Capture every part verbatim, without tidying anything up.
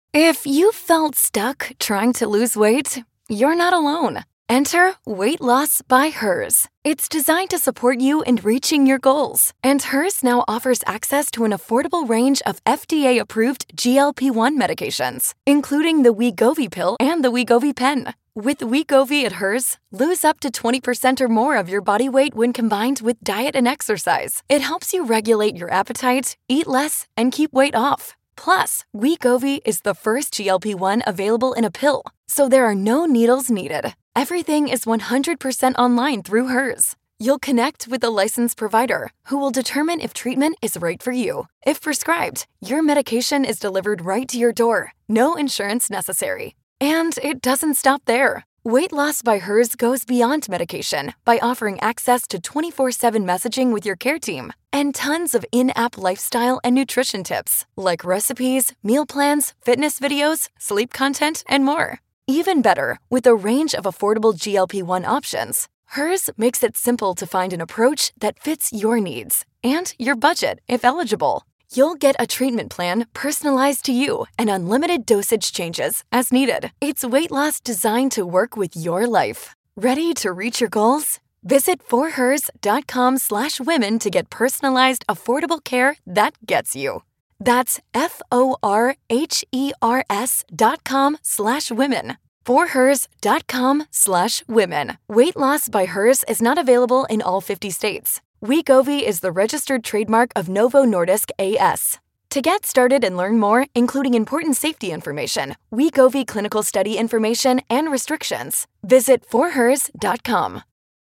If you felt stuck trying to lose weight, you're not alone. Enter Weight Loss by Hers. It's designed to support you in reaching your goals. And Hers now offers access to an affordable range of F D A-approved G L P one medications, including the Wegovy pill and the Wegovy pen. With Wegovy at Hers, lose up to twenty percent or more of your body weight when combined with diet and exercise. It helps you regulate your appetite, eat less, and keep weight off. Plus, Wegovy is the first G L P one available in a pill, so there are no needles needed. Everything is one hundred percent online through Hers. You'll connect with a licensed provider who will determine if treatment is right for you. If prescribed, your medication is delivered right to your door. No insurance necessary. And it doesn't stop there. Weight Loss by Hers goes beyond medication by offering access to twenty-four seven messaging with your care team and tons of in-app lifestyle and nutrition tips like recipes, meal plans, fitness videos, sleep content, and more. Even better, with a range of affordable G L P one options, Hers makes it simple to find an approach that fits your needs and your budget if eligible. You'll get a treatment plan personalized to you and unlimited dosage changes as needed. It's weight loss designed to work with your life. Ready to reach your goals? Visit forhers.com slash women to get personalized, affordable care that gets you. That's F-O-R-H-E-R-S dot com slash women. forhers.com slash women. Weight Loss by Hers is not available in all fifty states. Wegovy is the registered trademark of Novo Nordisk A S. To get started and learn more, including important safety information, Wegovy clinical study information, and restrictions, visit forhers dot com.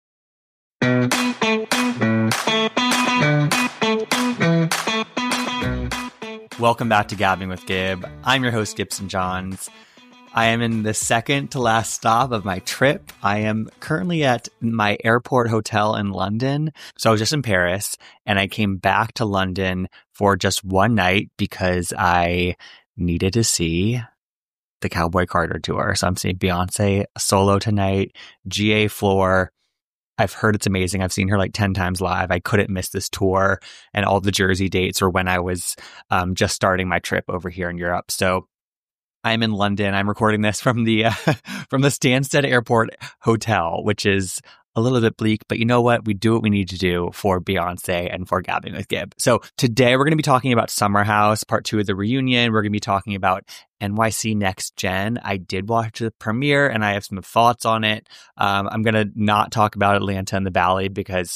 Welcome back to Gabbing with Gib. I'm your host, Gibson Johns. I am in the second to last stop of my trip. I am currently at my airport hotel in London. So I was just in Paris and I came back to London for just one night because I needed to see the Cowboy Carter tour. So I'm seeing Beyonce solo tonight, G A Floor. I've heard it's amazing. I've seen her like ten times live. I couldn't miss this tour, and all the Jersey dates were when I was um, just starting my trip over here in Europe. So I'm in London. I'm recording this from the uh, from the Stansted Airport Hotel, which is a little bit bleak, but you know what? We do what we need to do for Beyonce and for Gabbing with Gib. So today we're going to be talking about Summer House, part two of the reunion. We're going to be talking about N Y C Next Gen. I did watch the premiere and I have some thoughts on it. Um, I'm going to not talk about Atlanta and the Valley because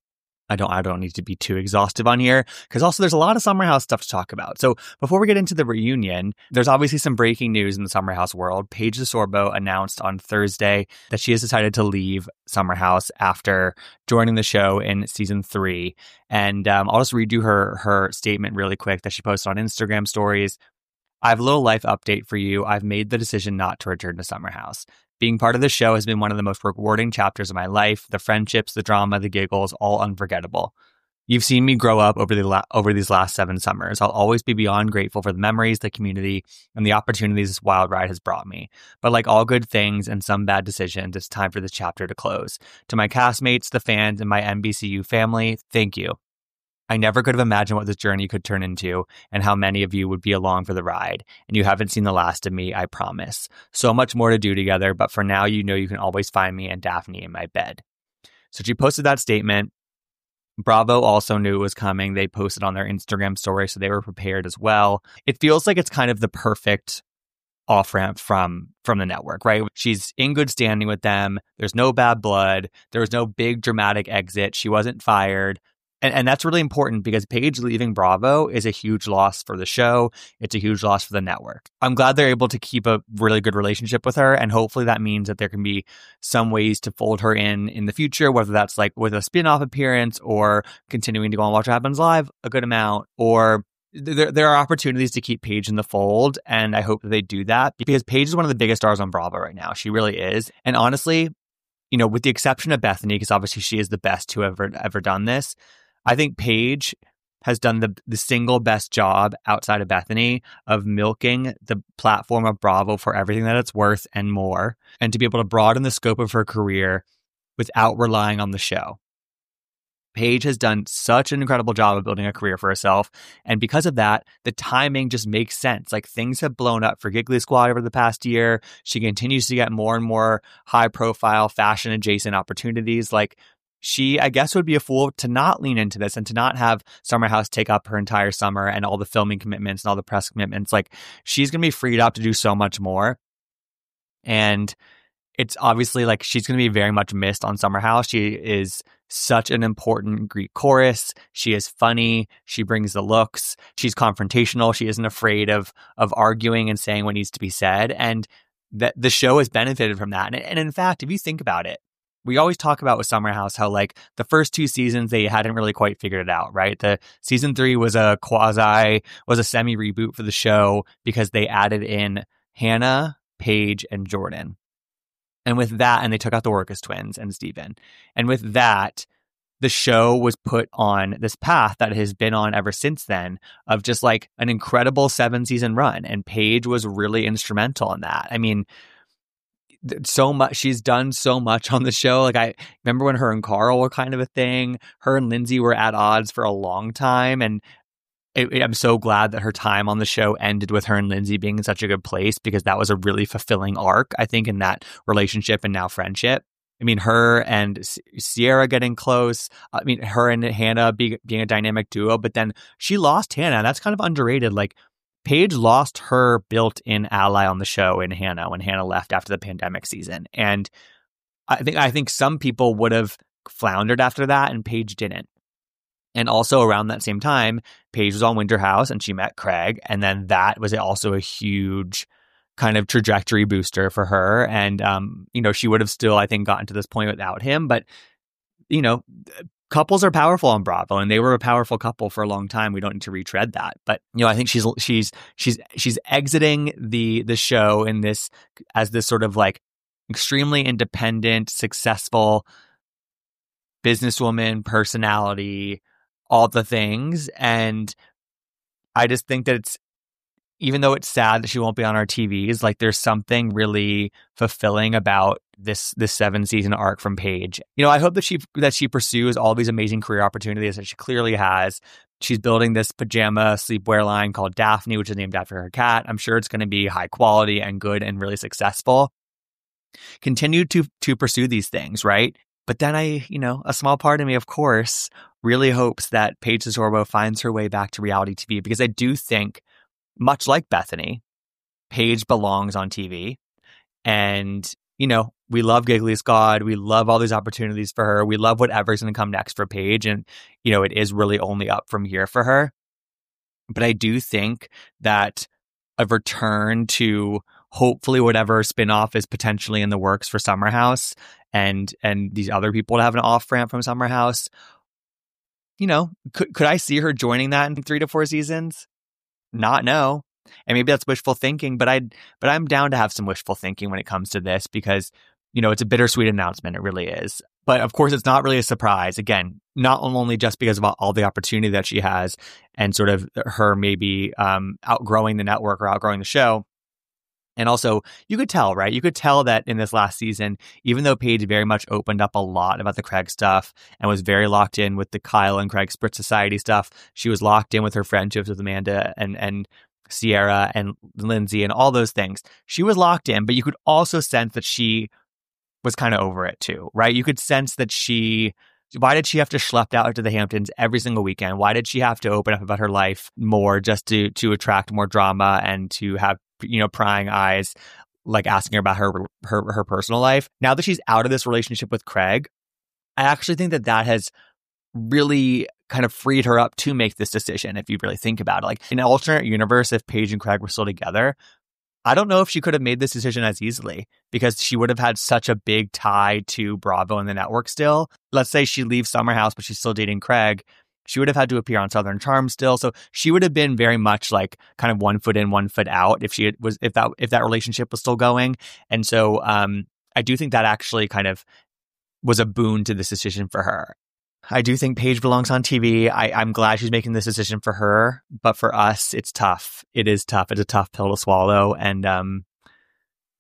I don't I don't need to be too exhaustive on here, because also there's a lot of Summer House stuff to talk about. So before we get into the reunion, there's obviously some breaking news in the Summer House world. Paige DeSorbo announced on Thursday that she has decided to leave Summer House after joining the show in season three. And um, I'll just read you her, her statement really quick that she posted on Instagram stories. I have a little life update for you. I've made the decision not to return to Summer House. Being part of the show has been one of the most rewarding chapters of my life. The friendships, the drama, the giggles, all unforgettable. You've seen me grow up over the la- over these last seven summers. I'll always be beyond grateful for the memories, the community, and the opportunities this wild ride has brought me. But like all good things and some bad decisions, it's time for this chapter to close. To my castmates, the fans, and my N B C U family, thank you. I never could have imagined what this journey could turn into and how many of you would be along for the ride. And you haven't seen the last of me, I promise. So much more to do together, but for now, you know you can always find me and Daphne in my bed. So she posted that statement. Bravo also knew it was coming. They posted on their Instagram story, so they were prepared as well. It feels like it's kind of the perfect off-ramp from from the network, right? She's in good standing with them. There's no bad blood. There was no big dramatic exit. She wasn't fired. And, and that's really important because Paige leaving Bravo is a huge loss for the show. It's a huge loss for the network. I'm glad they're able to keep a really good relationship with her. And hopefully that means that there can be some ways to fold her in in the future, whether that's like with a spin-off appearance or continuing to go on Watch What Happens Live a good amount, or there, there are opportunities to keep Paige in the fold. And I hope that they do that because Paige is one of the biggest stars on Bravo right now. She really is. And honestly, you know, with the exception of Bethany, because obviously she is the best to ever, ever done this, I think Paige has done the the single best job outside of Bethany of milking the platform of Bravo for everything that it's worth and more, and to be able to broaden the scope of her career without relying on the show. Paige has done such an incredible job of building a career for herself. And because of that, the timing just makes sense. Like, things have blown up for Giggly Squad over the past year. She continues to get more and more high profile fashion adjacent opportunities. Like, she, I guess, would be a fool to not lean into this and to not have Summer House take up her entire summer and all the filming commitments and all the press commitments. Like, she's going to be freed up to do so much more. And it's obviously like she's going to be very much missed on Summer House. She is such an important Greek chorus. She is funny. She brings the looks. She's confrontational. She isn't afraid of of arguing and saying what needs to be said. And that the show has benefited from that. And, and in fact, if you think about it, we always talk about with Summer House how, like, the first two seasons, they hadn't really quite figured it out, right? The season three was a quasi, was a semi reboot for the show because they added in Hannah, Paige, and Jordan. And with that, and they took out the Orcus twins and Steven. And with that, the show was put on this path that it has been on ever since then of just like an incredible seven season run. And Paige was really instrumental in that. I mean, so much, she's done so much on the show. Like, I remember when her and Carl were kind of a thing. Her and Lindsay were at odds for a long time. And It, it, I'm so glad that her time on the show ended with her and Lindsay being in such a good place, because that was a really fulfilling arc, I think, in that relationship and now friendship. I mean, her and Sierra getting close. I mean, her and Hannah be, being a dynamic duo, but then she lost Hannah. That's kind of underrated. Like, Paige lost her built-in ally on the show in Hannah when Hannah left after the pandemic season. And I think I think some people would have floundered after that, and Paige didn't. And also around that same time, Paige was on Winter House and she met Craig. And then that was also a huge kind of trajectory booster for her. And, um, you know, she would have still, I think, gotten to this point without him. But, you know, couples are powerful on Bravo, and they were a powerful couple for a long time. We don't need to retread that. But, you know, I think she's she's she's she's exiting the the show in this as this sort of like extremely independent, successful businesswoman, personality, all the things. And I just think that it's, even though it's sad that she won't be on our T Vs, like, there's something really fulfilling about this this seven season arc from Paige. You know, I hope that she that she pursues all these amazing career opportunities that she clearly has. She's building this pajama sleepwear line called Daphne, which is named after her cat. I'm sure it's going to be high quality and good and really successful. Continue to to pursue these things, right? But then I, you know, a small part of me, of course, really hopes that Paige DeSorbo finds her way back to reality T V, because I do think, much like Bethany, Paige belongs on T V. And, you know, we love Giggly Squad. We love all these opportunities for her. We love whatever's going to come next for Paige. And, you know, it is really only up from here for her. But I do think that a return to hopefully whatever spinoff is potentially in the works for Summer House, and and these other people to have an off ramp from Summer House, you know, could could I see her joining that in three to four seasons? Not no. And maybe that's wishful thinking, but I but I'm down to have some wishful thinking when it comes to this, because, you know, it's a bittersweet announcement. It really is. But of course, it's not really a surprise. Again, not only just because of all the opportunity that she has and sort of her maybe um, outgrowing the network or outgrowing the show. And also, you could tell, right? You could tell that in this last season, even though Paige very much opened up a lot about the Craig stuff and was very locked in with the Kyle and Craig Spritz Society stuff, she was locked in with her friendships with Amanda and and Sierra and Lindsay and all those things. She was locked in, but you could also sense that she was kind of over it too, right? You could sense that she, why did she have to schlep out to the Hamptons every single weekend? Why did she have to open up about her life more just to to attract more drama and to have, you know, prying eyes, like asking her about her her her personal life? Now that she's out of this relationship with Craig, I actually think that that has really kind of freed her up to make this decision. If you really think about it, like in an alternate universe, if Paige and Craig were still together, I don't know if she could have made this decision as easily, because she would have had such a big tie to Bravo and the network still. Let's say she leaves Summer House, but she's still dating Craig. She would have had to appear on Southern Charm still. So she would have been very much like kind of one foot in, one foot out if she had, was, if that, if that relationship was still going. And so um, I do think that actually kind of was a boon to this decision for her. I do think Paige belongs on T V. I, I'm glad she's making this decision for her, but for us, it's tough. It is tough. It's a tough pill to swallow. And um,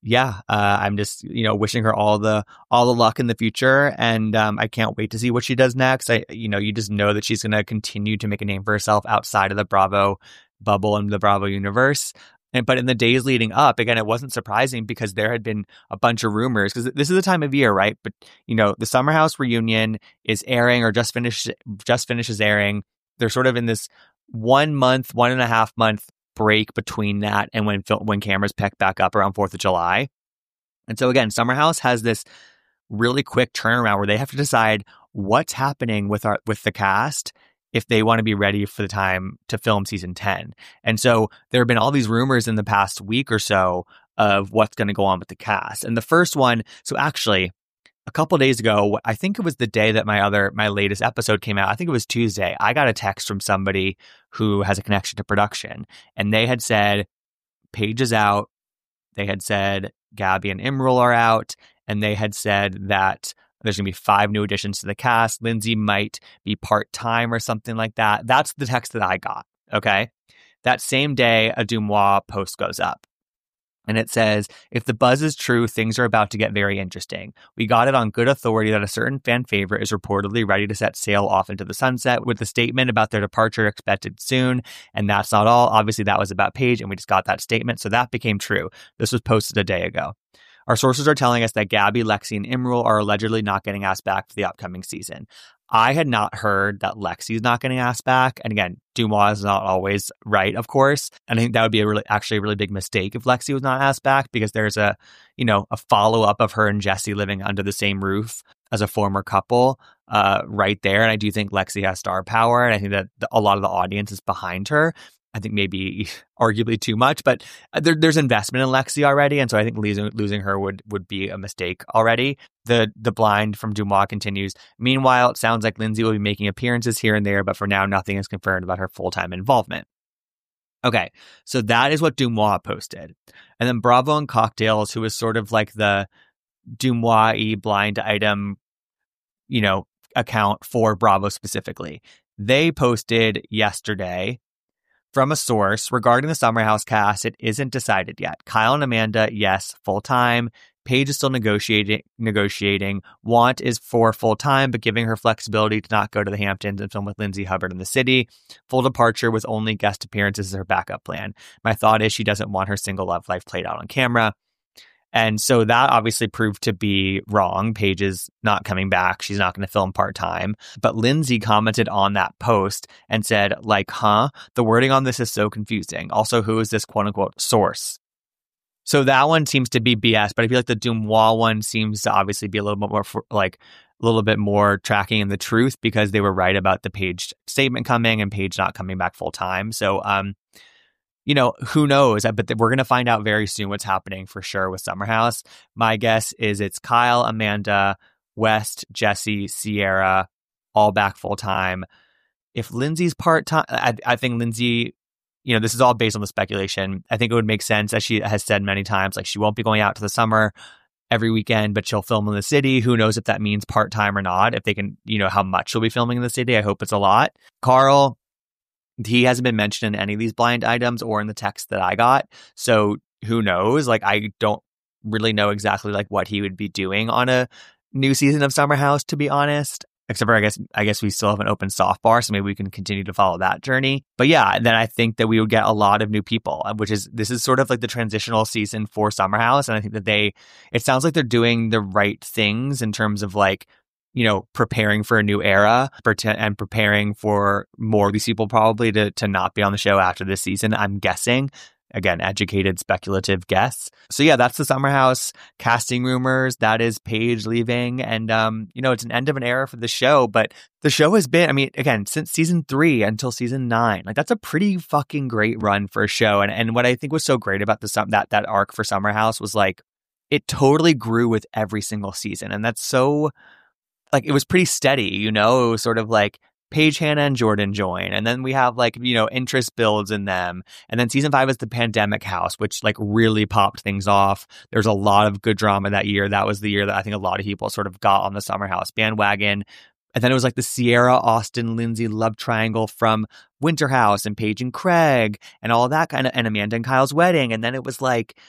yeah, uh, I'm just, you know, wishing her all the all the luck in the future, and um, I can't wait to see what she does next. I, you know, you just know that she's going to continue to make a name for herself outside of the Bravo bubble and the Bravo universe. And but in the days leading up, again, it wasn't surprising because there had been a bunch of rumors, because this is the time of year, right? But you know, the Summer House reunion is airing or just finished just finishes airing. They're sort of in this one month, one and a half month break between that and when when cameras pick back up around fourth of July. And so again, Summer House has this really quick turnaround where they have to decide what's happening with our with the cast if they want to be ready for the time to film season ten. And so there have been all these rumors in the past week or so of what's going to go on with the cast. And the first one, so actually a couple days ago, I think it was the day that my other, my latest episode came out. I think it was Tuesday. I got a text from somebody who has a connection to production, and they had said, Paige is out. They had said Gabby and Imral are out, and they had said that there's going to be five new additions to the cast. Lindsay might be part-time or something like that. That's the text that I got. Okay. That same day, a Deuxmoi post goes up. And it says, if the buzz is true, things are about to get very interesting. We got it on good authority that a certain fan favorite is reportedly ready to set sail off into the sunset with a statement about their departure expected soon. And that's not all. Obviously, that was about Paige, and we just got that statement. So that became true. This was posted a day ago. Our sources are telling us that Gabby, Lexi, and Imral are allegedly not getting asked back for the upcoming season. I had not heard that Lexi's not getting asked back. And again, Deuxmoi is not always right, of course. And I think that would be a really, actually a really big mistake if Lexi was not asked back, because there's a, you know, a follow-up of her and Jesse living under the same roof as a former couple uh, right there. And I do think Lexi has star power. And I think that the, a lot of the audience is behind her. I think maybe arguably too much, but there, there's investment in Lexi already. And so I think losing, losing her would, would be a mistake already. The the blind from Deuxmoi continues. Meanwhile, it sounds like Lindsay will be making appearances here and there, but for now, nothing is confirmed about her full-time involvement. Okay, so that is what Deuxmoi posted. And then Bravo and Cocktails, who is sort of like the Deuxmoi-y blind item, you know, account for Bravo specifically. They posted yesterday, from a source, regarding the Summer House cast, it isn't decided yet. Kyle and Amanda, yes, full-time. Paige is still negotiating. Negotiating. Want is for full-time, but giving her flexibility to not go to the Hamptons and film with Lindsay Hubbard in the city. Full departure with only guest appearances is her backup plan. My thought is she doesn't want her single love life played out on camera. And so that obviously proved to be wrong. Paige is not coming back. She's not going to film part-time. But Lindsay commented on that post and said, like, huh? The wording on this is so confusing. Also, who is this quote-unquote source? So that one seems to be B S, but I feel like the Deuxmoi one seems to obviously be a little bit more, like, a little bit more tracking in the truth, because they were right about the Paige statement coming and Paige not coming back full-time. So, um, you know, who knows? But we're going to find out very soon what's happening for sure with Summer House. My guess is it's Kyle, Amanda, West, Jesse, Sierra, all back full time. If Lindsay's part time, I, I think Lindsay, you know, this is all based on the speculation. I think it would make sense, as she has said many times, like she won't be going out to the summer every weekend, but she'll film in the city. Who knows if that means part time or not? If they can, you know, how much she'll be filming in the city. I hope it's a lot. Carl, he hasn't been mentioned in any of these blind items or in the text that I got. So who knows? Like, I don't really know exactly like what he would be doing on a new season of Summer House, to be honest. Except for, I guess, I guess we still have an open soft bar, so maybe we can continue to follow that journey. But yeah, then I think that we would get a lot of new people, which is, this is sort of like the transitional season for Summer House. And I think that they, it sounds like they're doing the right things in terms of like, you know, preparing for a new era and preparing for more of these people probably to to not be on the show after this season, I'm guessing. Again, educated, speculative guess. So yeah, that's the Summer House casting rumors. That is Paige leaving. And, um, you know, it's an end of an era for the show. But the show has been, I mean, again, since season three until season nine, like that's a pretty fucking great run for a show. And and what I think was so great about the that that arc for Summer House was like, it totally grew with every single season. And that's so... like, it was pretty steady, you know? It was sort of like Paige, Hannah, and Jordan join. And then we have, like, you know, interest builds in them. And then season five is the Pandemic House, which, like, really popped things off. There's a lot of good drama that year. That was the year that I think a lot of people sort of got on the Summer House bandwagon. And then it was, like, the Sierra, Austin, Lindsay love triangle from Winter House and Paige and Craig and all that kind of, and Amanda and Kyle's wedding. And then it was, like,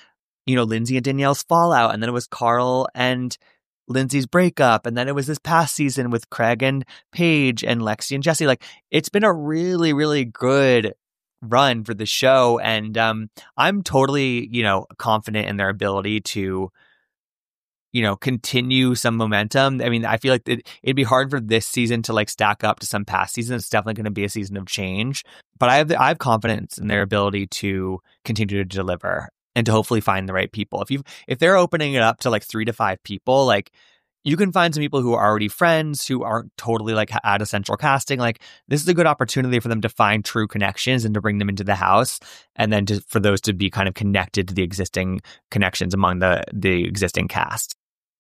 you know, Lindsay and Danielle's fallout, and then it was Carl and Lindsay's breakup, and then it was this past season with Craig and Paige and Lexi and Jesse. Like, it's been a really, really good run for the show, and um, I'm totally, you know, confident in their ability to, you know, continue some momentum. I mean, I feel like it, it'd be hard for this season to like stack up to some past seasons. It's definitely going to be a season of change, but I have I have confidence in their ability to continue to deliver and to hopefully find the right people. If you if they're opening it up to like three to five people, like, you can find some people who are already friends, who aren't totally like at a central casting. Like, this is a good opportunity for them to find true connections and to bring them into the house, and then to, for those to be kind of connected to the existing connections among the the existing cast.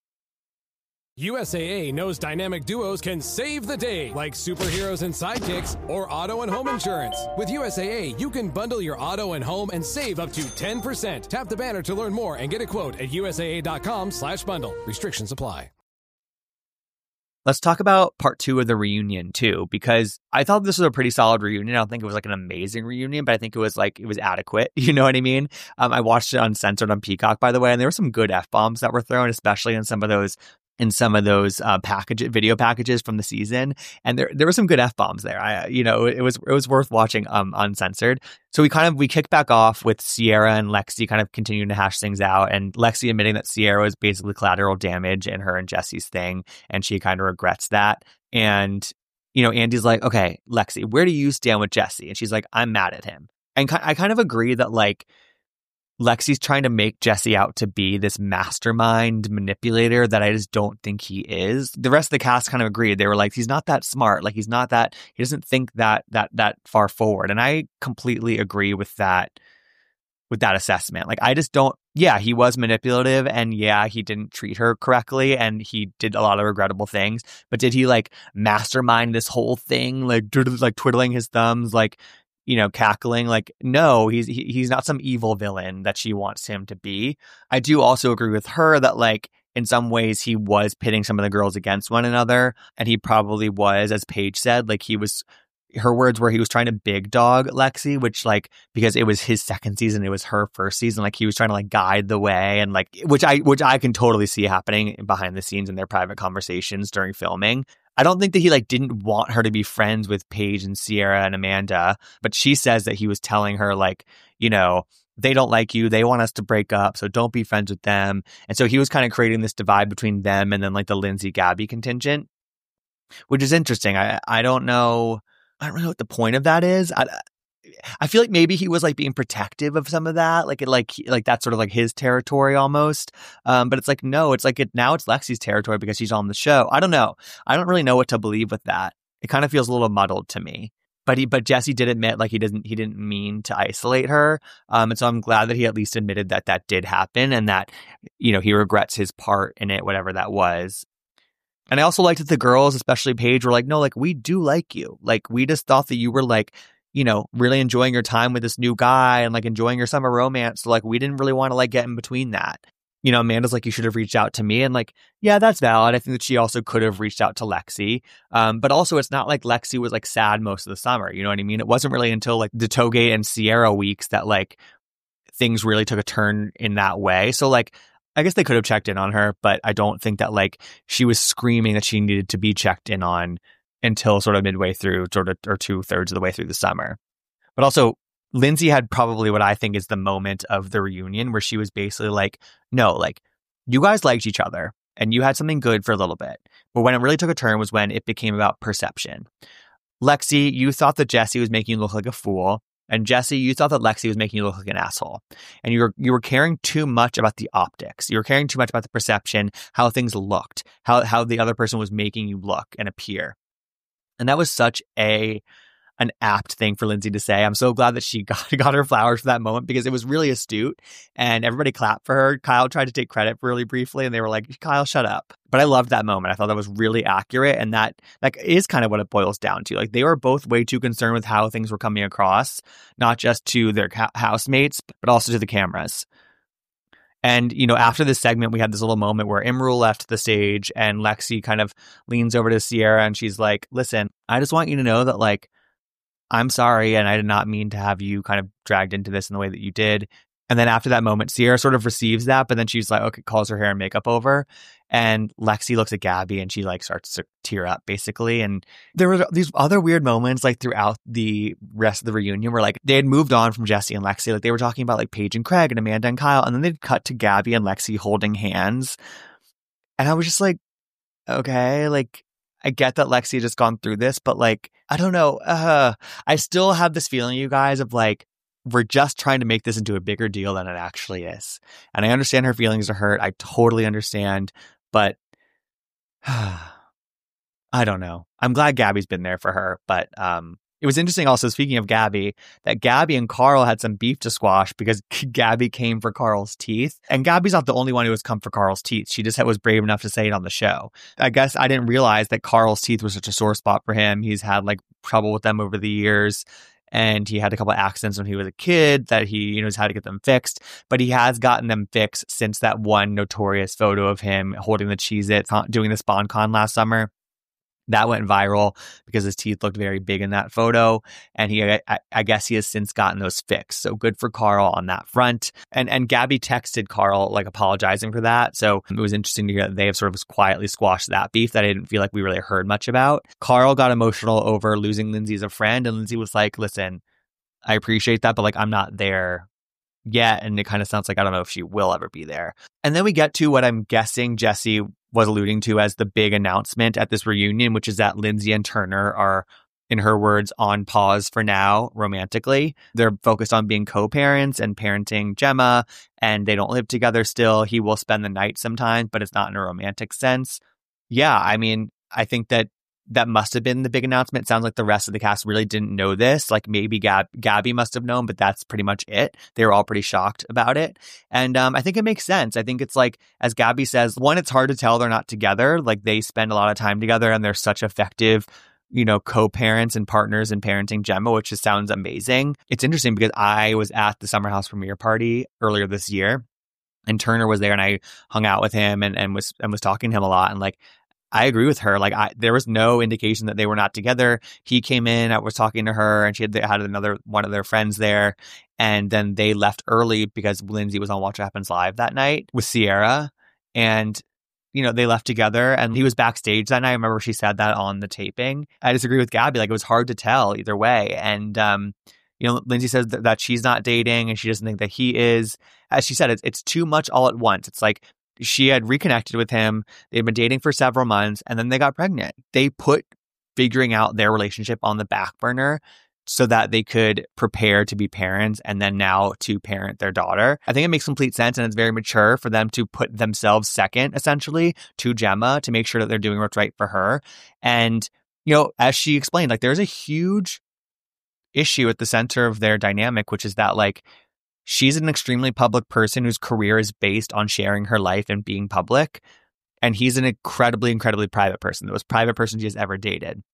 U S A A knows dynamic duos can save the day, like superheroes and sidekicks, or auto and home insurance. With U S A A, you can bundle your auto and home and save up to ten percent. Tap the banner to learn more and get a quote at usaa.com slash bundle. Restrictions apply. Let's talk about part two of the reunion too, because I thought this was a pretty solid reunion. I don't think it was like an amazing reunion, but I think it was like, it was adequate. You know what I mean? Um, I watched it uncensored on Peacock, by the way, and there were some good F-bombs that were thrown, especially in some of those in some of those uh, package video packages from the season, and there there were some good F-bombs there. I you know it was it was worth watching um uncensored. So we kind of we kicked back off with Sierra and Lexi kind of continuing to hash things out, and Lexi admitting that Sierra was basically collateral damage in her and Jesse's thing, and she kind of regrets that. And you know Andy's like, okay, Lexi, where do you stand with Jesse? And she's like, I'm mad at him. And I kind of agree that like Lexi's trying to make Jesse out to be this mastermind manipulator that I just don't think he is. The rest of the cast kind of agreed. They were like, he's not that smart. Like, he's not that, he doesn't think that, that, that far forward. And I completely agree with that, with that assessment. Like, I just don't, yeah, he was manipulative, and yeah, he didn't treat her correctly, and he did a lot of regrettable things. But did he like mastermind this whole thing? Like, like twiddling his thumbs, like, you know, cackling? Like, no, he's he, he's not some evil villain that she wants him to be. I do also agree with her that, like, in some ways he was pitting some of the girls against one another, and he probably was, as Paige said, like, he was, her words were he was trying to big dog Lexi, which, like, because it was his second season, it was her first season, like, he was trying to like guide the way, and like, which I which I can totally see happening behind the scenes in their private conversations during filming. I don't think that he like didn't want her to be friends with Paige and Sierra and Amanda, but she says that he was telling her, like, you know, they don't like you, they want us to break up, so don't be friends with them. And so he was kind of creating this divide between them and then like the Lindsay Gabby contingent, which is interesting. I I don't know, I don't really know what the point of that is. I I feel like maybe he was like being protective of some of that, like it, like like that's sort of like his territory almost. Um, but it's like, no, it's like it now it's Lexi's territory because she's on the show. I don't know. I don't really know what to believe with that. It kind of feels a little muddled to me. But he, but Jesse did admit like he doesn't, he didn't mean to isolate her. Um, and so I'm glad that he at least admitted that that did happen, and that, you know, he regrets his part in it, whatever that was. And I also liked that the girls, especially Paige, were like, no, like, we do like you. Like, we just thought that you were like, you know, really enjoying your time with this new guy and like enjoying your summer romance. So like, we didn't really want to like get in between that. You know, Amanda's like, you should have reached out to me. And like, yeah, that's valid. I think that she also could have reached out to Lexi. Um, but also it's not like Lexi was like sad most of the summer. You know what I mean? It wasn't really until like the Toegate and Sierra weeks that like things really took a turn in that way. So like, I guess they could have checked in on her, but I don't think that like she was screaming that she needed to be checked in on until sort of midway through, sort of, or two thirds of the way through the summer. But also, Lindsay had probably what I think is the moment of the reunion where she was basically like, no, like, you guys liked each other and you had something good for a little bit. But when it really took a turn was when it became about perception. Lexi, you thought that Jesse was making you look like a fool. And Jesse, you thought that Lexi was making you look like an asshole. And you were you were caring too much about the optics. You were caring too much about the perception, how things looked, how how the other person was making you look and appear. And that was such a an apt thing for Lindsay to say. I'm so glad that she got, got her flowers for that moment, because it was really astute and everybody clapped for her. Kyle tried to take credit really briefly and they were like, Kyle, shut up. But I loved that moment. I thought that was really accurate. And that like is kind of what it boils down to. Like, they were both way too concerned with how things were coming across, not just to their ca- housemates, but also to the cameras. And, you know, after this segment, we had this little moment where Imrul left the stage and Lexi kind of leans over to Sierra and she's like, listen, I just want you to know that, like, I'm sorry, and I did not mean to have you kind of dragged into this in the way that you did. And then after that moment, Sierra sort of receives that, but then she's like, okay, calls her hair and makeup over. And Lexi looks at Gabby and she like starts to tear up basically. And there were these other weird moments like throughout the rest of the reunion where like they had moved on from Jesse and Lexi. Like they were talking about like Paige and Craig and Amanda and Kyle. And then they'd cut to Gabby and Lexi holding hands. And I was just like, okay, like I get that Lexi had just gone through this, but like, I don't know. Uh, I still have this feeling, you guys, of like, we're just trying to make this into a bigger deal than it actually is. And I understand her feelings are hurt. I totally understand. But I don't know. I'm glad Gabby's been there for her. But um, it was interesting also, speaking of Gabby, that Gabby and Carl had some beef to squash because Gabby came for Carl's teeth. And Gabby's not the only one who has come for Carl's teeth. She just was brave enough to say it on the show. I guess I didn't realize that Carl's teeth was such a sore spot for him. He's had like trouble with them over the years. And he had a couple of accidents when he was a kid that he, you know, has had to get them fixed. But he has gotten them fixed since that one notorious photo of him holding the Cheez-It, doing the SponCon last summer. That went viral because his teeth looked very big in that photo. And he, I, I guess he has since gotten those fixed. So good for Carl on that front. And and Gabby texted Carl like apologizing for that. So it was interesting to hear that they have sort of quietly squashed that beef that I didn't feel like we really heard much about. Carl got emotional over losing Lindsay as a friend. And Lindsay was like, listen, I appreciate that, but like I'm not there yet. And it kind of sounds like I don't know if she will ever be there. And then we get to what I'm guessing Jesse was alluding to as the big announcement at this reunion, which is that Lindsay and Turner are, in her words, on pause for now romantically. They're focused on being co-parents and parenting Gemma, and they don't live together still. He will spend the night sometimes, but it's not in a romantic sense. Yeah, I mean, I think that that must have been the big announcement. It sounds like the rest of the cast really didn't know this. Like maybe Gab- Gabby must have known, but that's pretty much it. They were all pretty shocked about it. And um, I think it makes sense. I think it's like, as Gabby says, one, it's hard to tell they're not together. Like they spend a lot of time together and they're such effective, you know, co-parents and partners in parenting Gemma, which just sounds amazing. It's interesting because I was at the Summer House premiere party earlier this year and Turner was there and I hung out with him and, and was and was talking to him a lot. And like, I agree with her. Like, I, there was no indication that they were not together. He came in, I was talking to her, and she had, had another one of their friends there. And then they left early because Lindsay was on Watch What Happens Live that night with Sierra. And, you know, they left together and he was backstage that night. I remember she said that on the taping. I disagree with Gabby. Like, it was hard to tell either way. And, um, you know, Lindsay says that, that she's not dating and she doesn't think that he is. As she said, it's, it's too much all at once. It's like, she had reconnected with him. They'd been dating for several months and then they got pregnant. They put figuring out their relationship on the back burner so that they could prepare to be parents and then now to parent their daughter. I think it makes complete sense and it's very mature for them to put themselves second, essentially, to Gemma to make sure that they're doing what's right for her. And, you know, as she explained, like there's a huge issue at the center of their dynamic, which is that like she's an extremely public person whose career is based on sharing her life and being public. And he's an incredibly, incredibly private person, the most private person she has ever dated.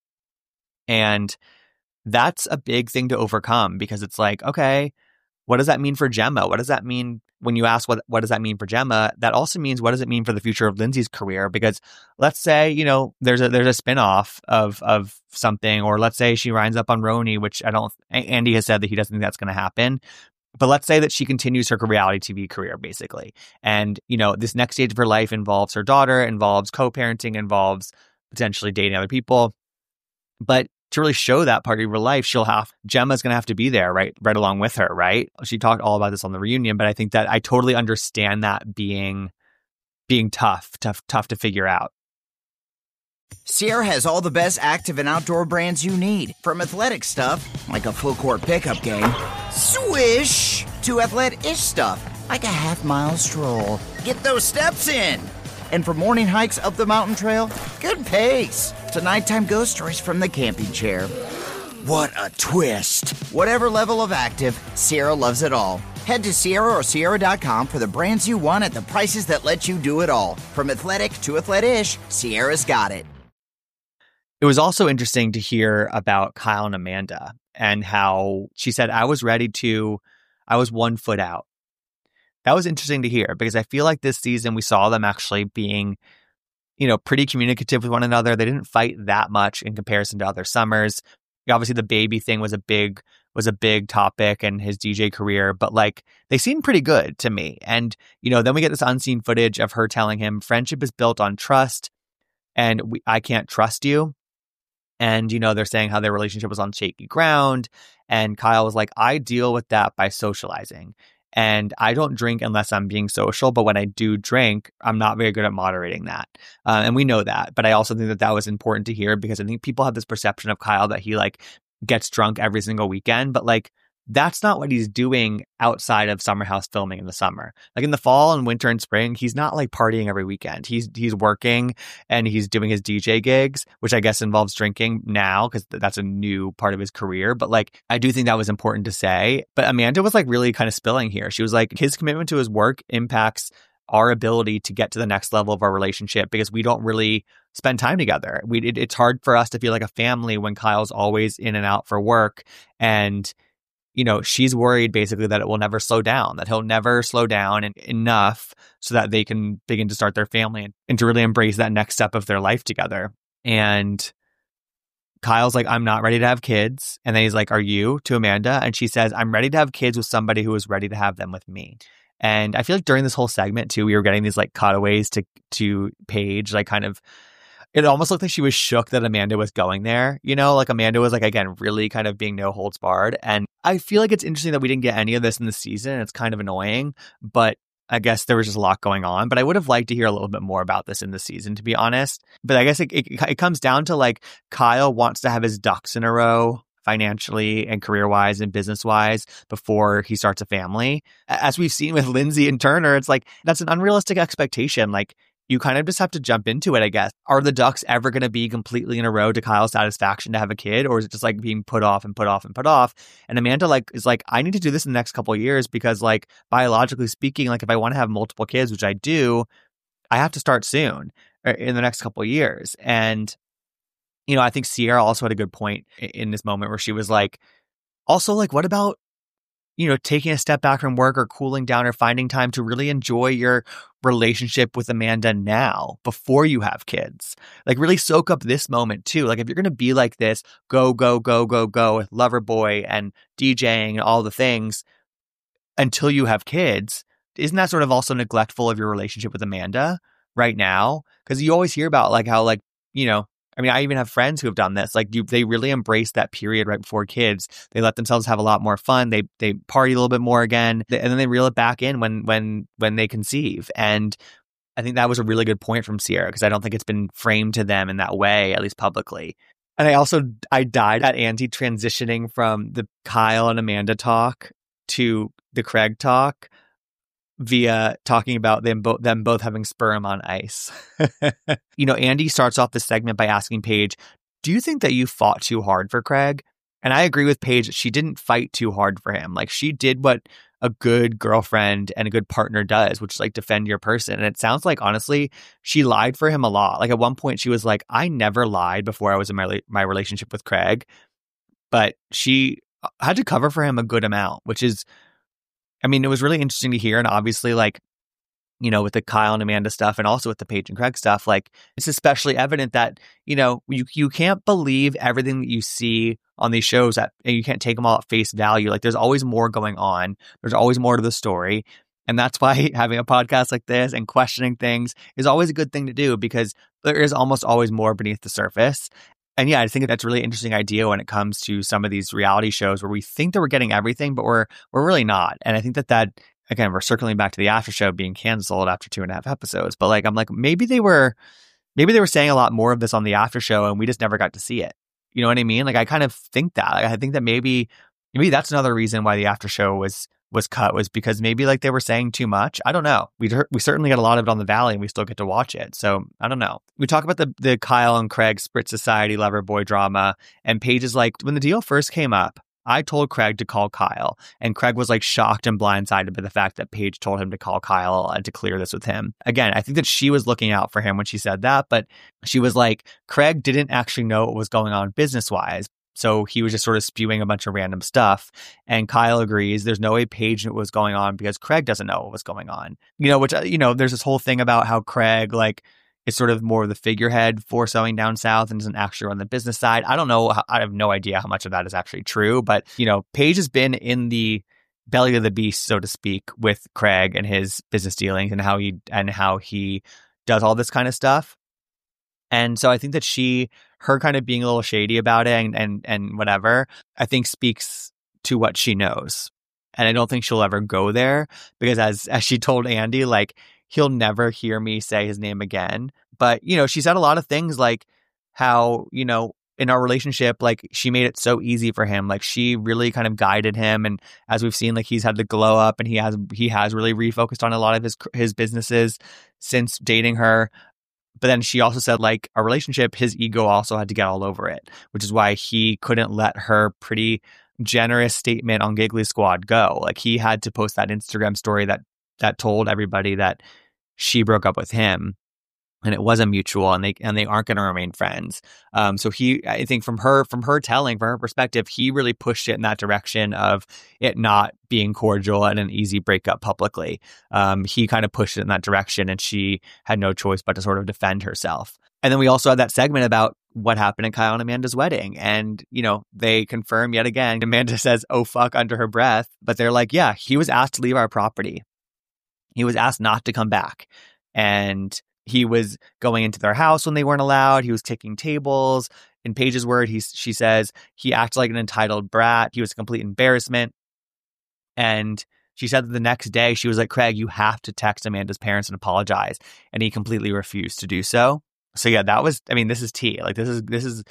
And that's a big thing to overcome because it's like, okay, what does that mean for Gemma? What does that mean when you ask what what does that mean for Gemma? That also means what does it mean for the future of Lindsay's career? Because let's say, you know, there's a there's a spinoff of of something, or let's say she winds up on Roni, which I don't Andy has said that he doesn't think that's going to happen. But let's say that she continues her reality T V career, basically. And, you know, this next stage of her life involves her daughter, involves co-parenting, involves potentially dating other people. But to really show that part of her life, she'll have, Gemma's going to have to be there, right? Right along with her, right? She talked all about this on the reunion, but I think that I totally understand that being, being tough, tough, tough to figure out. Sierra has all the best active and outdoor brands you need. From athletic stuff, like a full court pickup game, swish, to athletic-ish stuff, like a half-mile stroll. Get those steps in. And for morning hikes up the mountain trail, good pace. To nighttime ghost stories from the camping chair. What a twist. Whatever level of active, Sierra loves it all. Head to Sierra or Sierra dot com for the brands you want at the prices that let you do it all. From athletic to athletic-ish, Sierra's got it. It was also interesting to hear about Kyle and Amanda and how she said, I was ready to, I was one foot out. That was interesting to hear because I feel like this season we saw them actually being, you know, pretty communicative with one another. They didn't fight that much in comparison to other summers. Obviously, the baby thing was a big was a big topic and his D J career, but like they seemed pretty good to me. And, you know, then we get this unseen footage of her telling him friendship is built on trust and we, I can't trust you. And, you know, they're saying how their relationship was on shaky ground. And Kyle was like, I deal with that by socializing. And I don't drink unless I'm being social. But when I do drink, I'm not very good at moderating that. Uh, and we know that. But I also think that that was important to hear because I think people have this perception of Kyle that he like gets drunk every single weekend. But like, that's not what he's doing outside of Summer House filming in the summer. Like in the fall and winter and spring, he's not like partying every weekend. He's he's working and he's doing his D J gigs, which I guess involves drinking now because that's a new part of his career. But like, I do think that was important to say. But Amanda was like really kind of spilling here. She was like, his commitment to his work impacts our ability to get to the next level of our relationship because we don't really spend time together. We it, it's hard for us to feel like a family when Kyle's always in and out for work. And you know, she's worried basically that it will never slow down, that he'll never slow down en- enough so that they can begin to start their family and, and to really embrace that next step of their life together. And Kyle's like, I'm not ready to have kids. And then he's like, are you? To Amanda. And she says, I'm ready to have kids with somebody who is ready to have them with me. And I feel like during this whole segment too, we were getting these like cutaways to, to Paige, like kind of, it almost looked like she was shook that Amanda was going there. You know, like Amanda was like, again, really kind of being no holds barred. And I feel like it's interesting that we didn't get any of this in the season. It's kind of annoying, but I guess there was just a lot going on. But I would have liked to hear a little bit more about this in the season, to be honest. But I guess it, it, it comes down to like Kyle wants to have his ducks in a row financially and career-wise and business-wise before he starts a family. As we've seen with Lindsay and Turner, it's like that's an unrealistic expectation. Like, you kind of just have to jump into it, I guess. Are the ducks ever going to be completely in a row to Kyle's satisfaction to have a kid? Or is it just like being put off and put off and put off? And Amanda like is like, I need to do this in the next couple of years because like biologically speaking, like if I want to have multiple kids, which I do, I have to start soon in the next couple of years. And, you know, I think Sierra also had a good point in this moment where she was like, also like, what about, you know, taking a step back from work or cooling down or finding time to really enjoy your relationship with Amanda now before you have kids. Like really soak up this moment too. Like if you're going to be like this, go, go, go, go, go with Loverboy and DJing and all the things until you have kids. Isn't that sort of also neglectful of your relationship with Amanda right now? Because you always hear about like how like, you know, I mean, I even have friends who have done this. Like, you, they really embrace that period right before kids. They let themselves have a lot more fun. They they party a little bit more again, and then they reel it back in when when when they conceive. And I think that was a really good point from Sierra because I don't think it's been framed to them in that way, at least publicly. And I also I died at Andy transitioning from the Kyle and Amanda talk to the Craig talk via talking about them both them both having sperm on ice. You know, Andy starts off the segment by asking Paige, do you think that you fought too hard for Craig? And I agree with Paige that she didn't fight too hard for him. Like, she did what a good girlfriend and a good partner does, which is like defend your person. And it sounds like, honestly, she lied for him a lot. Like at one point she was like, I never lied before I was in my my relationship with Craig. But she had to cover for him a good amount, which is, I mean, it was really interesting to hear. And obviously, like, you know, with the Kyle and Amanda stuff and also with the Paige and Craig stuff, like, it's especially evident that, you know, you, you can't believe everything that you see on these shows that, and you can't take them all at face value. Like, there's always more going on. There's always more to the story. And that's why having a podcast like this and questioning things is always a good thing to do, because there is almost always more beneath the surface. And yeah, I think that's a really interesting idea when it comes to some of these reality shows where we think that we're getting everything, but we're we're really not. And I think that that, again, we're circling back to the after show being canceled after two and a half episodes. But like, I'm like, maybe they were, maybe they were saying a lot more of this on the after show and we just never got to see it. You know what I mean? Like, I kind of think that. Like, I think that maybe, maybe that's another reason why the after show was was cut, was because maybe like they were saying too much. I don't know. We we certainly got a lot of it on the Valley and we still get to watch it. So I don't know. We talk about the the Kyle and Craig Spritz Society Loverboy drama, and Paige is like, when the deal first came up, I told Craig to call Kyle, and Craig was like shocked and blindsided by the fact that Paige told him to call Kyle and to clear this with him. Again, I think that she was looking out for him when she said that, but she was like, Craig didn't actually know what was going on business wise. So he was just sort of spewing a bunch of random stuff. And Kyle agrees there's no way Paige knew what was going on because Craig doesn't know what was going on. You know, which, you know, there's this whole thing about how Craig, like, is sort of more of the figurehead for Sewing Down South and doesn't actually run the business side. I don't know. I have no idea how much of that is actually true. But, you know, Paige has been in the belly of the beast, so to speak, with Craig and his business dealings and how he and how he does all this kind of stuff. And so I think that she, her kind of being a little shady about it and and, and whatever, I think speaks to what she knows. And I don't think she'll ever go there because as as she told Andy, like, he'll never hear me say his name again. But, you know, she said a lot of things like how, you know, in our relationship, like, she made it so easy for him. Like, she really kind of guided him. And as we've seen, like, he's had the glow up and he has he has really refocused on a lot of his his businesses since dating her. But then she also said, like, our relationship, his ego also had to get all over it, which is why he couldn't let her pretty generous statement on Giggly Squad go. Like, he had to post that Instagram story that that told everybody that she broke up with him and it wasn't mutual and they and they aren't going to remain friends. Um, so he, I think from her, from her telling, from her perspective, he really pushed it in that direction of it not being cordial and an easy breakup publicly. Um, he kind of pushed it in that direction and she had no choice but to sort of defend herself. And then we also had that segment about what happened at Kyle and Amanda's wedding. And, you know, they confirm yet again, Amanda says, oh, fuck, under her breath. But they're like, yeah, he was asked to leave our property. He was asked not to come back. And he was going into their house when they weren't allowed. He was kicking tables. In Paige's word, he, she says, he acted like an entitled brat. He was a complete embarrassment. And she said that the next day, she was like, Craig, you have to text Amanda's parents and apologize. And he completely refused to do so. So yeah, that was, I mean, this is tea. Like, this is, this is,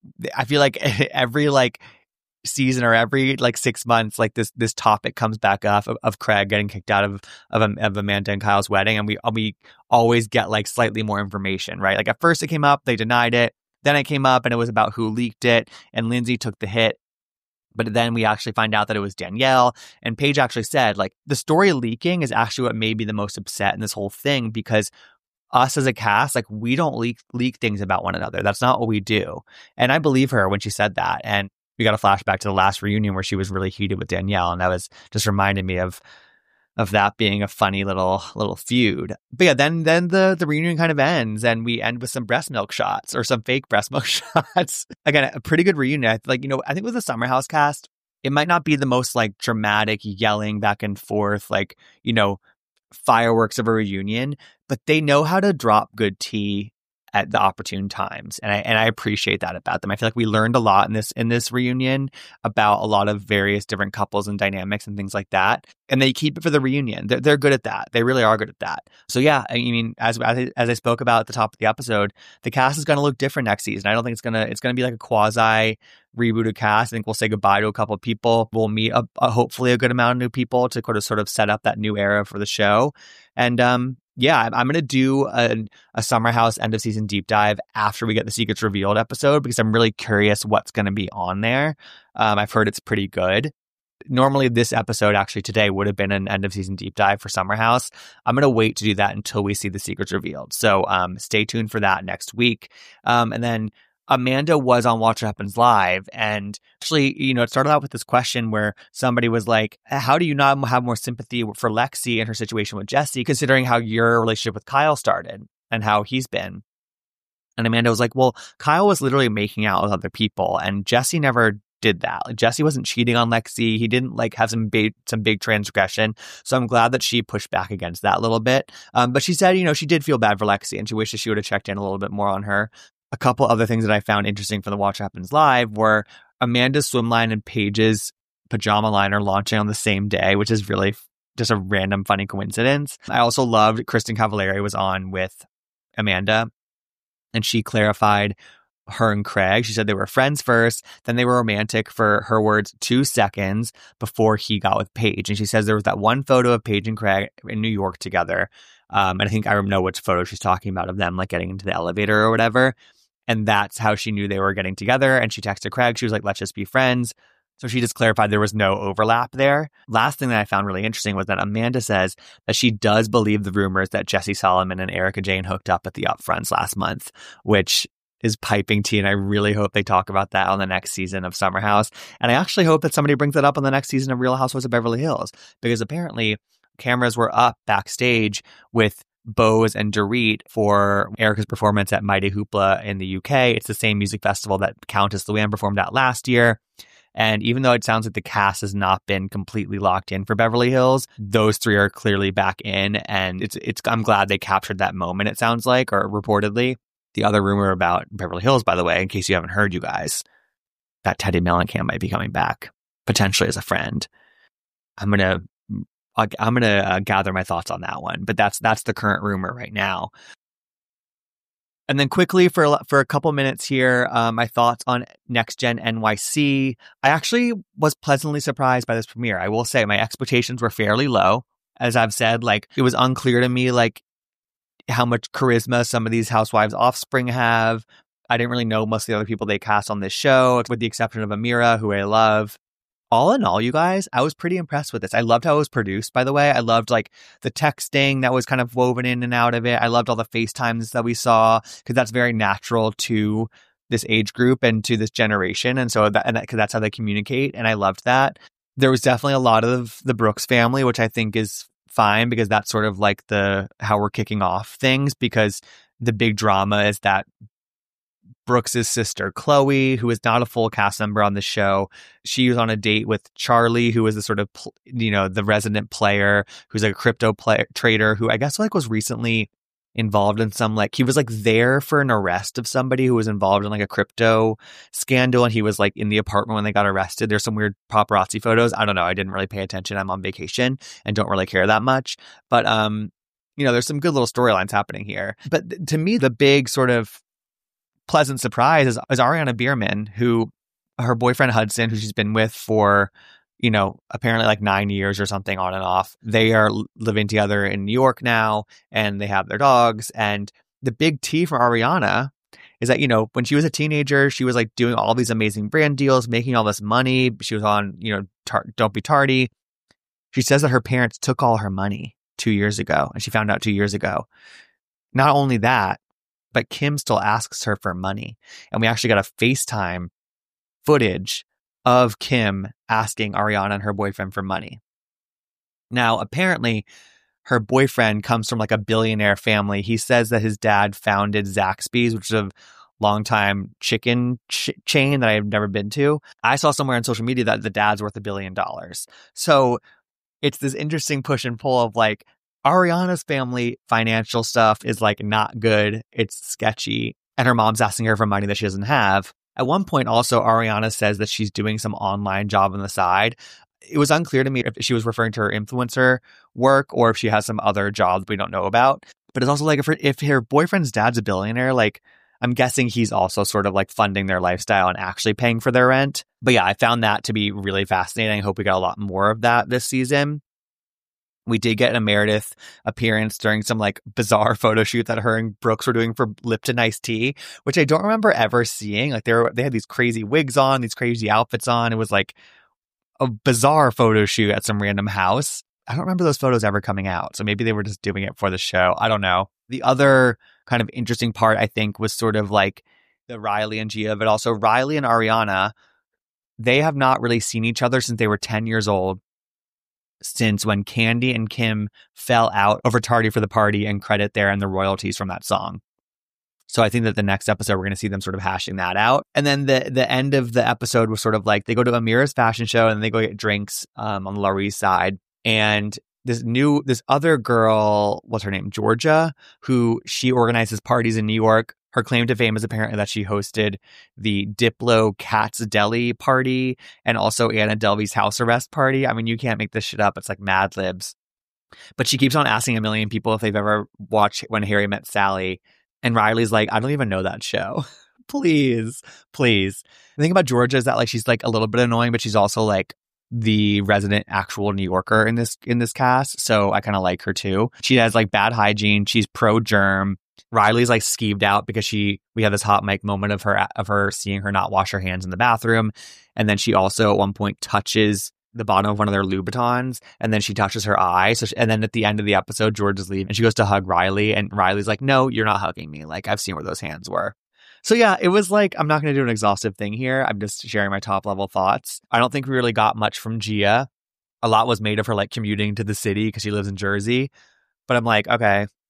I feel like every like season or every like six months, like this, this topic comes back up of, of Craig getting kicked out of, of, of Amanda and Kyle's wedding. And we, we always get like slightly more information, right? Like at first it came up, they denied it. Then it came up and it was about who leaked it. And Lindsay took the hit. But then we actually find out that it was Danielle. And Paige actually said, like, the story leaking is actually what made me the most upset in this whole thing because us as a cast, like, we don't leak leak things about one another. That's not what we do. And I believe her when she said that. And we got a flashback to the last reunion where she was really heated with Danielle. And that was just reminded me of of that being a funny little little feud. But yeah, then then the, the reunion kind of ends and we end with some breast milk shots or some fake breast milk shots. Again, a pretty good reunion. I, like, you know, I think with the Summer House cast, it might not be the most like dramatic yelling back and forth, like, you know, fireworks of a reunion, but they know how to drop good tea at the opportune times. And I and I appreciate that about them. I feel like we learned a lot in this in this reunion about a lot of various different couples and dynamics and things like that. And they keep it for the reunion. They're, they're good at that. They really are good at that. So yeah, I mean, as as I, as I spoke about at the top of the episode, the cast is going to look different next season. I don't think it's going to it's going to be like a quasi rebooted cast. I think we'll say goodbye to a couple of people. We'll meet a, a, hopefully a good amount of new people to sort of sort of set up that new era for the show. And um yeah, I'm, I'm going to do a, a Summer House end of season deep dive after we get the Secrets Revealed episode because I'm really curious what's going to be on there. Um, I've heard it's pretty good. Normally, this episode actually today would have been an end of season deep dive for Summer House. I'm going to wait to do that until we see the Secrets Revealed. So um, stay tuned for that next week. Um, and then Amanda was on Watch What Happens Live. And actually, you know, it started out with this question where somebody was like, how do you not have more sympathy for Lexi and her situation with Jesse, considering how your relationship with Kyle started and how he's been? And Amanda was like, well, Kyle was literally making out with other people and Jesse never did that. Like, Jesse wasn't cheating on Lexi. He didn't like have some big, some big transgression. So I'm glad that she pushed back against that a little bit. Um, but she said, you know, she did feel bad for Lexi and she wishes she would have checked in a little bit more on her. A couple other things that I found interesting from the Watch What Happens Live were Amanda's swim line and Paige's pajama line are launching on the same day, which is really just a random funny coincidence. I also loved Kristen Cavallari was on with Amanda and she clarified her and Craig. She said they were friends first, then they were romantic for her words two seconds before he got with Paige. And she says there was that one photo of Paige and Craig in New York together. Um, and I think I know which photo she's talking about of them like getting into the elevator or whatever. And that's how she knew they were getting together. And she texted Craig. She was like, let's just be friends. So she just clarified there was no overlap there. Last thing that I found really interesting was that Amanda says that she does believe the rumors that Jesse Solomon and Erica Jane hooked up at the upfronts last month, which is piping tea. And I really hope they talk about that on the next season of Summer House. And I actually hope that somebody brings that up on the next season of Real Housewives of Beverly Hills, because apparently cameras were up backstage with Bose and Dorit for Erica's performance at Mighty Hoopla in the U K. It's the same music festival that Countess Luann performed at last year. And even though it sounds like the cast has not been completely locked in for Beverly Hills, those three are clearly back in. And it's it's I'm glad they captured that moment, it sounds like, or reportedly. The other rumor about Beverly Hills, by the way, in case you haven't heard, you guys, that Teddi Mellencamp might be coming back, potentially as a friend. I'm going to I'm going to uh, gather my thoughts on that one, but that's that's the current rumor right now. And then quickly for for a couple minutes here, um, my thoughts on Next Gen N Y C. I actually was pleasantly surprised by this premiere. I will say my expectations were fairly low. As I've said, like it was unclear to me like how much charisma some of these housewives' offspring have. I didn't really know most of the other people they cast on this show, with the exception of Amira, who I love. All in all, you guys, I was pretty impressed with this. I loved how it was produced, by the way. I loved like the texting that was kind of woven in and out of it. I loved all the FaceTimes that we saw, because that's very natural to this age group and to this generation. And so that, and that, cause that's how they communicate. And I loved that. There was definitely a lot of the Brooks family, which I think is fine, because that's sort of like the, how we're kicking off things, because the big drama is that Brooks's sister, Chloe, who is not a full cast member on the show, she was on a date with Charlie, who was the sort of, you know, the resident player, who's like a crypto play- trader, who I guess like was recently involved in some, like, he was like there for an arrest of somebody who was involved in like a crypto scandal. And he was like in the apartment when they got arrested. There's some weird paparazzi photos. I don't know. I didn't really pay attention. I'm on vacation and don't really care that much. But, um, you know, there's some good little storylines happening here. But th- to me, the big sort of pleasant surprise is, is Ariana Bierman, who her boyfriend Hudson, who she's been with for, you know, apparently like nine years or something on and off. They are living together in New York now, and they have their dogs. And the big tea for Ariana is that, you know, when she was a teenager, she was like doing all these amazing brand deals, making all this money. She was on, you know, tar- Don't Be Tardy. She says that her parents took all her money two years ago, and she found out two years ago. Not only that, but Kim still asks her for money. And we actually got a FaceTime footage of Kim asking Ariana and her boyfriend for money. Now, apparently, her boyfriend comes from like a billionaire family. He says that his dad founded Zaxby's, which is a longtime chicken ch- chain that I've never been to. I saw somewhere on social media that the dad's worth a billion dollars. So it's this interesting push and pull of like, Ariana's family financial stuff is like not good. It's sketchy. And her mom's asking her for money that she doesn't have. At one point also, Ariana says that she's doing some online job on the side. It was unclear to me if she was referring to her influencer work or if she has some other jobs we don't know about. But it's also like if her, if her boyfriend's dad's a billionaire, like I'm guessing he's also sort of like funding their lifestyle and actually paying for their rent. But yeah, I found that to be really fascinating. I hope we got a lot more of that this season. We did get a Meredith appearance during some like bizarre photo shoot that her and Brooks were doing for Lipton Iced Tea, which I don't remember ever seeing. Like they were, they had these crazy wigs on, these crazy outfits on. It was like a bizarre photo shoot at some random house. I don't remember those photos ever coming out. So maybe they were just doing it for the show. I don't know. The other kind of interesting part, I think, was sort of like the Riley and Gia, but also Riley and Ariana. They have not really seen each other since they were ten years old. Since when Candy and Kim fell out over Tardy for the Party and Credit There and the royalties from that song. So I think that the next episode, we're going to see them sort of hashing that out. And then the the end of the episode was sort of like they go to Amira's fashion show and they go get drinks um, on the Lower East Side. And this new, this other girl, what's her name? Georgia, who she organizes parties in New York. Her claim to fame is apparently that she hosted the Diplo Katz Deli party and also Anna Delvey's house arrest party. I mean, you can't make this shit up. It's like Mad Libs. But she keeps on asking a million people if they've ever watched When Harry Met Sally. And Riley's like, I don't even know that show. Please, please. The thing about Georgia is that like she's like a little bit annoying, but she's also like the resident actual New Yorker in this in this cast. So I kind of like her too. She has like bad hygiene. She's pro-germ. Riley's like skeeved out because she we have this hot mic moment of her of her seeing her not wash her hands in the bathroom. And then she also at one point touches the bottom of one of their Louboutins, and then she touches her eye. So she, and then at the end of the episode, George is leaving and she goes to hug Riley, and Riley's like, no, you're not hugging me. Like, I've seen where those hands were. So yeah, it was like, I'm not going to do an exhaustive thing here. I'm just sharing my top level thoughts. I don't think we really got much from Gia. A lot was made of her like commuting to the city because she lives in Jersey. But I'm like, okay,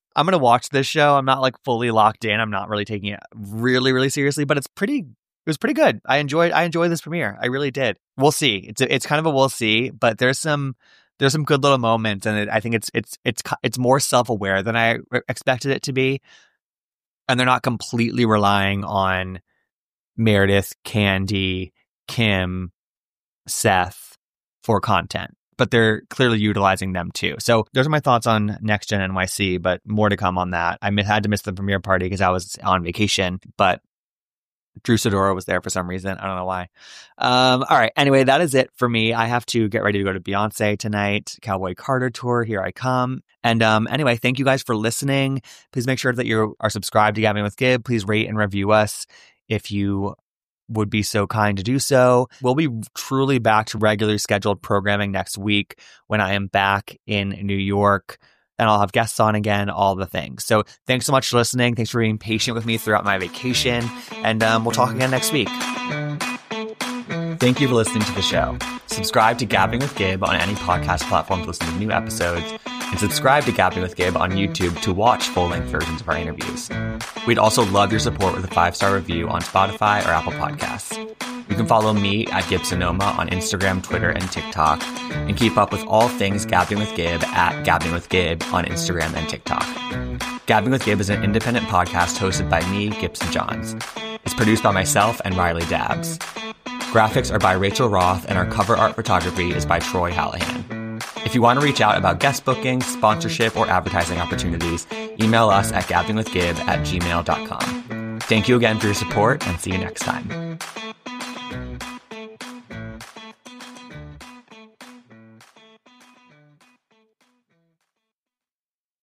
I'm going to watch this show. I'm not like fully locked in. I'm not really taking it really, really seriously, but it's pretty, it was pretty good. I enjoyed, I enjoyed this premiere. I really did. We'll see. It's a, it's kind of a we'll see, but there's some, there's some good little moments, and it, I think it's, it's, it's, it's more self-aware than I expected it to be. And they're not completely relying on Meredith, Candy, Kim, Seth for content, but they're clearly utilizing them too. So those are my thoughts on Next Gen N Y C, but more to come on that. I had to miss the premiere party because I was on vacation, but Drew Sidora was there for some reason. I don't know why. Um, all right. Anyway, that is it for me. I have to get ready to go to Beyonce tonight. Cowboy Carter tour. Here I come. And um, anyway, thank you guys for listening. Please make sure that you are subscribed to Gabbing with Gib. Please rate and review us if you would be so kind to do so. We'll be truly back to regularly scheduled programming next week when I am back in New York, and I'll have guests on again, all the things. So thanks so much for listening. Thanks for being patient with me throughout my vacation, and um, we'll talk again next week. Thank you for listening to the show. Subscribe to Gabbing with Gib on any podcast platform to listen to new episodes, and subscribe to Gabbing with Gib on YouTube to watch full-length versions of our interviews. We'd also love your support with a five-star review on Spotify or Apple Podcasts. You can follow me at Gibsonoma on Instagram, Twitter, and TikTok, and keep up with all things Gabbing with Gib at Gabbing with Gib on Instagram and TikTok. Gabbing with Gib is an independent podcast hosted by me, Gibson Johns. It's produced by myself and Riley Dabbs. Graphics are by Rachel Roth, and our cover art photography is by Troy Hallahan. If you want to reach out about guest bookings, sponsorship, or advertising opportunities, email us at gabbingwithgib at gmail dot com. Thank you again for your support, and see you next time.